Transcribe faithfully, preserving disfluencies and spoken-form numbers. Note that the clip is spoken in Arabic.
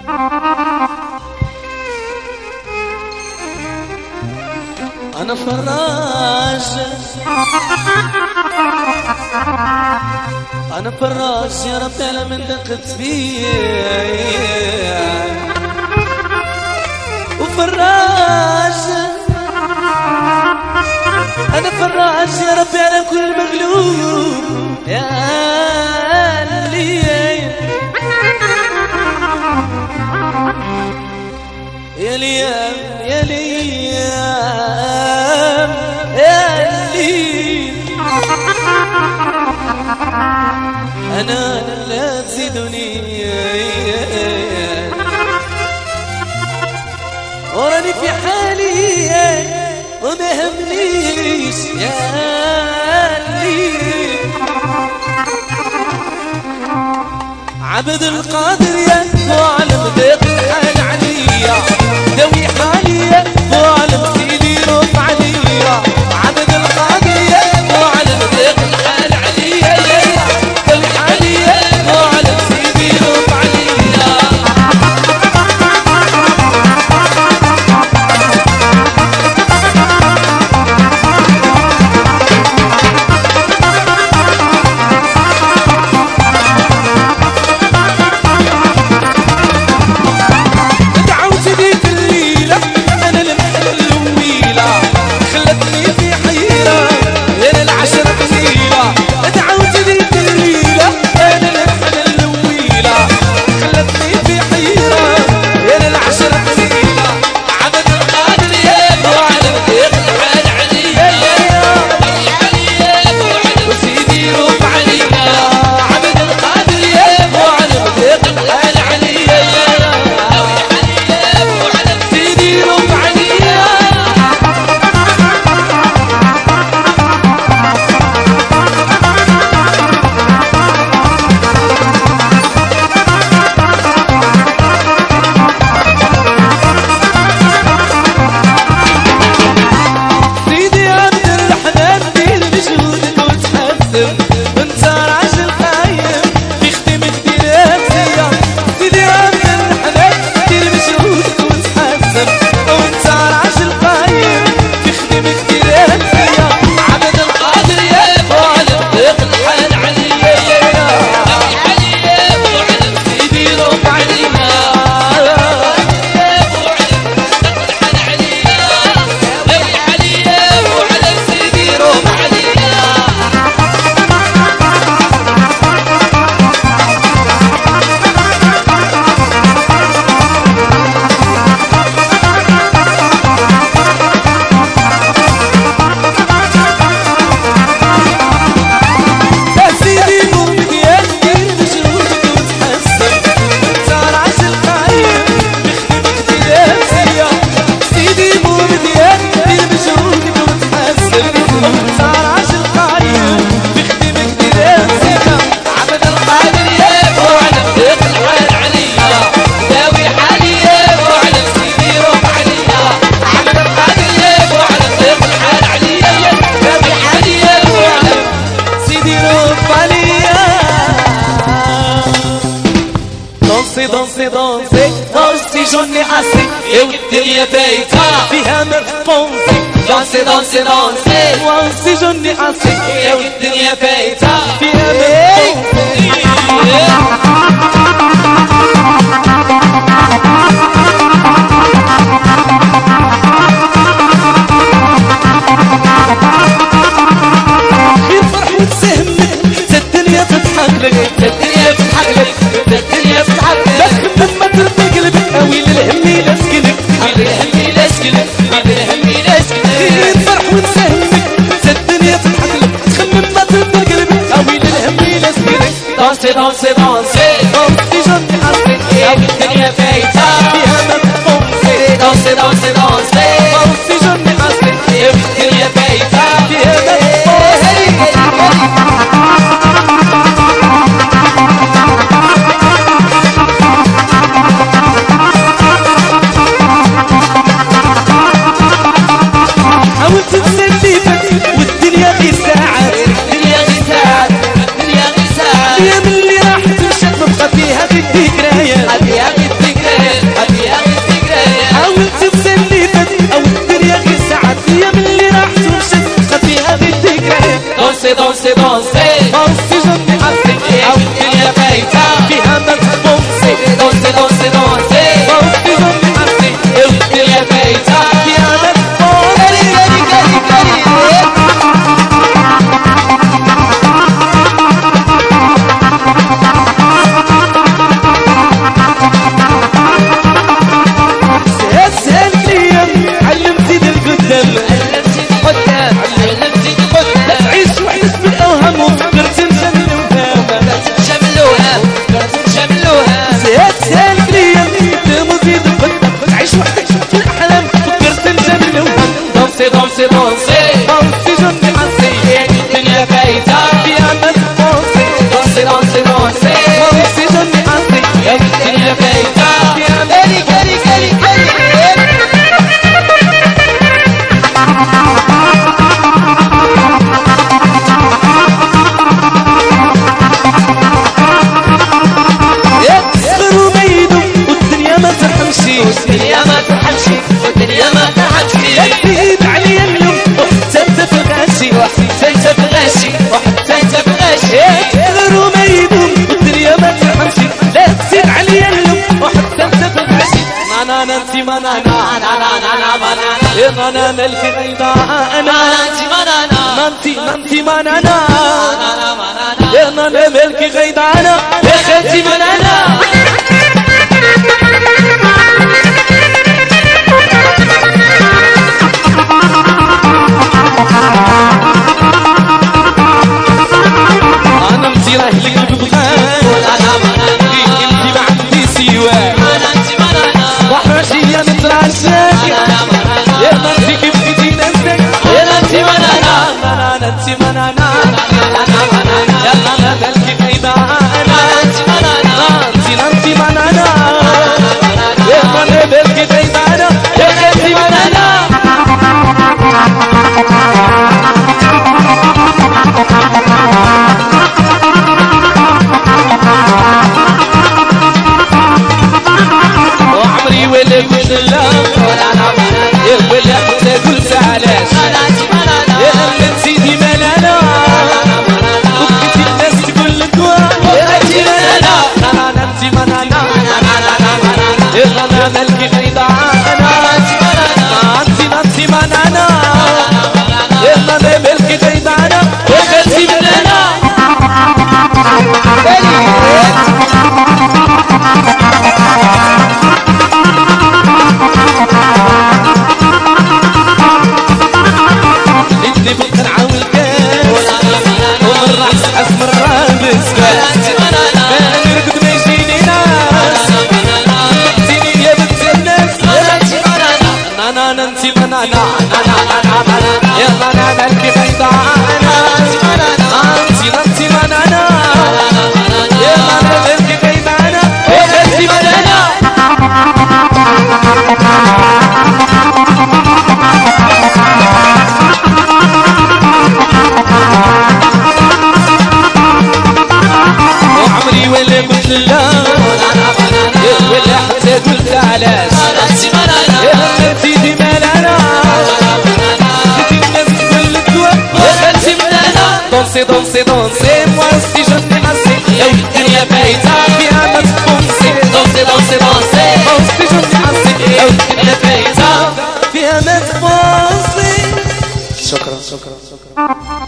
أنا فراج أنا فراج يا رب أنا من دقت فيه وفراج أنا فراج يا رب على كل مغلوب يا اللي يا ليام يا ليام يا اللي أنا لا تزيدني وراني في حالي وما همنيش يا اللي عبد القادر يا وعلم ضيق الحال عليا دوي حاليا وعلم سيدي رد عليا عبد القادر يا وعلم ضيق الحال عليا دوي حاليا وعلم سيدي رد عليا دونسي دونسي دونسي جوني حسي والدنيا بايتة فيها مرفونسي دونسي دونسي دونسي دونسي جوني حسي والدنيا بايتة فيها مرفونسي خير فرح وتسهمك الدنيا تضحك لك الدنيا تضحك لك الدنيا تضحك لك لما ترمي قلبك اويل الهمي لاسكنك اويل الهمي لاسكنك اويل الهمي لاسكنك خير فرح وتسهمك الدنيا تضحك لك تخمم ما ترمي قلبك اويل الهمي لاسكنك دونسي دونسي دونسي دونسي جوني حسي الدنيا بايتة فيها مرفونسي دونسي دونسي دونسي دونسي جوني حسي الدنيا بايتة فيها مرفونسي حاولت تسلي والدنيا غير ساعات الدنيا غير ساعات الدنيا غير ساعات الايام اللي راحت مشات نبقى فيها بالذكريات فيها بالذكريات دونسي دونسي دونسي دونسي جنبي حسي او الدنيا فايتة فيها ما تبونسي دونسي دونسي دونسي دونسي جنبي حسي او الدنيا فايتة فيها ما تبونسي كاري كاري كاري سهل سهل ليا علمتي ديال قدام علمتي قدام علمتي قدام تعيش وحدك بالاوهام وفكرت نجملوها نجملوها نجملوها سهل سهل ليا قدام وزيد قدام تعيش وحدك في الاحلام فكرت نجملوها دونسي دونسي دونسي دونسي جنبي حسي الدنيا فايتة فيها ما تبونسي دونسي دونسي دونسي دونسي جنبي حسي الدنيا فايتة فيها ما كاري كاري كاري كاري يكسر وميدو والدنيا ما ترحمشي والدنيا ما ترحمشي والدنيا ما ترحمشي تزيد عليا اللوم وحتى انت في الغاشي وحتى انت في الغاشي وحتى انت في الغاشي يكسر وميدو والدنيا ما ترحمشي لا تزيد عليا اللوم وحتى انت في الغاشي انا انا انت ما انا انا انا انا ما انا انا ملك غيضاء انا انت ما انا انت ما انت ما انا انا يا انا ملك غيضاء انا يا خالتي ما انا انا انت راه لك البغان انت ما عندي سواك وحرشية نترعشاك يا انت كيف جيتي نفسك يا انت ما انا انا انت ما انا يا انا ملك غيضاء انا انت ما انا انت انت ما انا يا انا ملك غيضاء انا يا خالتي ما انا وعمري ولا قلت لا ولا حتى قلت علاش يا أمن سيدي ملانا وبكيتي الناس تقول لك يا انت ملانا انا انت ملانا يا انا ملك غيضاء انا انت انت ملانا يا انا ملك غيضاء انا يا خالتي ملانا اللي بغيت نعاون كان ومن الراس حسم الرابس ما نرقد ما يجيني ناس اعطيني يا بنت الناس انا انا انت ما انا يا انا ملك غيضاء انا انت انت ما انا يا انا ملك غيضاء انا يا خالتي ما انا وعمري ولا قلت لا ولا حتى قلت علاش يا انا سيدي مالانا جيتي الناس تقول لك يا خالتي مالانا دونسي دونسي دونسي مواسي جنبي حسي يا الدنيا فايتة فيها ما تبونسي دونسي دونسي دونسي مواسي جنبي حسي يا الدنيا فايتة فيها ما تبونسي. شكرا شكرا شكرا